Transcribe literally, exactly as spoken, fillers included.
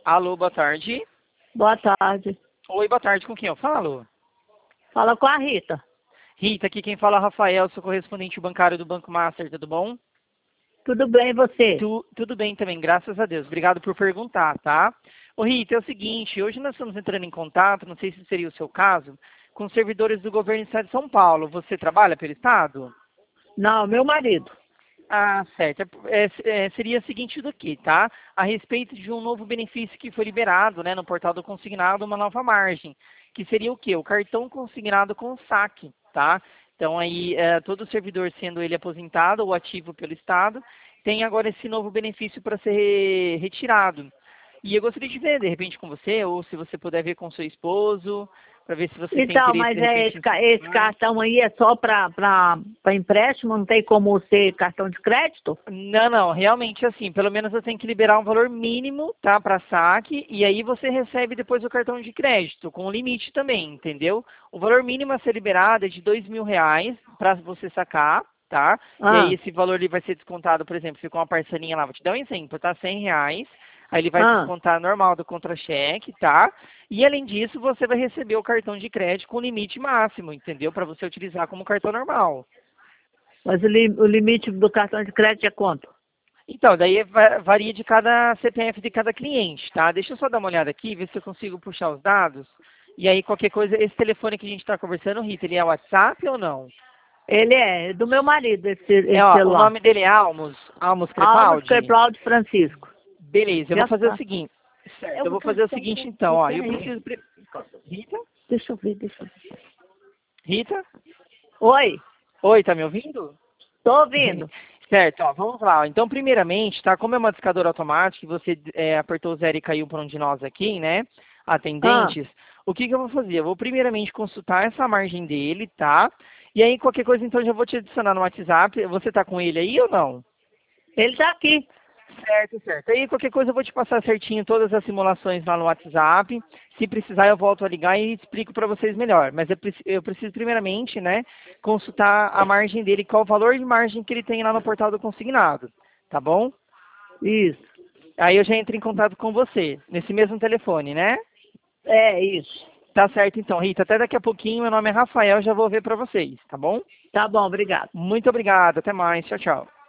Alô, boa tarde. Boa tarde. Oi, boa tarde, com quem eu falo? Fala com a Rita. Rita, aqui quem fala é Rafael, sou correspondente bancário do Banco Master, tudo bom? Tudo bem, e você? Tu, tudo bem também, graças a Deus. Obrigado por perguntar, tá? Ô Rita, é o seguinte, hoje nós estamos entrando em contato, não sei se seria o seu caso, com os servidores do governo do Estado de São Paulo. Você trabalha pelo Estado? Não, meu marido. Ah, certo. É, é, seria o seguinte daqui, tá? A respeito de um novo benefício que foi liberado, né, no portal do consignado, uma nova margem, que seria o quê? O cartão consignado com saque, tá? Então aí, é, todo servidor, sendo ele aposentado ou ativo pelo Estado, tem agora esse novo benefício para ser retirado. E eu gostaria de ver, de repente, com você, ou se você puder ver com seu esposo, para ver se você tem Então, interesse, mas de é repente, esse, em ca- esse participar. cartão aí é só para empréstimo? Não tem como ser cartão de crédito? Não, não, realmente assim, pelo menos eu tenho que liberar um valor mínimo, tá, para saque, e aí você recebe depois o cartão de crédito, com limite também, entendeu? O valor mínimo a ser liberado é de dois mil reais para você sacar, tá? E aí Ah, esse valor ele vai ser descontado, por exemplo, ficou uma parcelinha lá, vou te dar um exemplo, tá? cem reais, aí ele vai ah. descontar normal do contra-cheque, tá? E além disso, você vai receber o cartão de crédito com limite máximo, entendeu? Para você utilizar como cartão normal. Mas o, li- o limite do cartão de crédito é quanto? Então, daí va- varia de cada C P F de cada cliente, tá? Deixa eu só dar uma olhada aqui, ver se eu consigo puxar os dados. E aí, qualquer coisa, esse telefone que a gente está conversando, Rita, ele é WhatsApp ou não? Ele é do meu marido, esse, É, esse ó, o celular. nome dele é Almos, Almos Almas Crepaldi? Crepaldi Francisco. Beleza, eu vou Já fazer o tá. seguinte. Certo, É eu o vou fazer o cartão seguinte pra então, você, ó. Eu peraí. preciso. pri- Rita? Deixa eu ver, deixa eu ver. Rita? Oi, Oi, tá me ouvindo? tô ouvindo. Certo, ó, vamos lá. Então, primeiramente, tá? Como é uma discadora automática, e você é, apertou o zero e caiu para um de nós aqui, né? Ah, Atendentes, o que que eu vou fazer? Eu vou primeiramente consultar essa margem dele, tá? E aí, qualquer coisa, então, eu já vou te adicionar no WhatsApp. Você tá com ele aí ou não? ele tá aqui. Certo, certo. Aí, qualquer coisa, eu vou te passar certinho todas as simulações lá no WhatsApp. Se precisar, eu volto a ligar e explico para vocês melhor. Mas eu, preci- eu preciso, primeiramente, né, consultar a margem dele, qual o valor de margem que ele tem lá no portal do consignado. Tá bom? Isso. Aí eu já entro em contato com você, nesse mesmo telefone, né? É, isso. Tá certo, então, Rita. Até daqui a pouquinho. Meu nome é Rafael, já vou ver para vocês, tá bom? Tá bom, obrigado. Muito obrigado. Até mais. Tchau, tchau.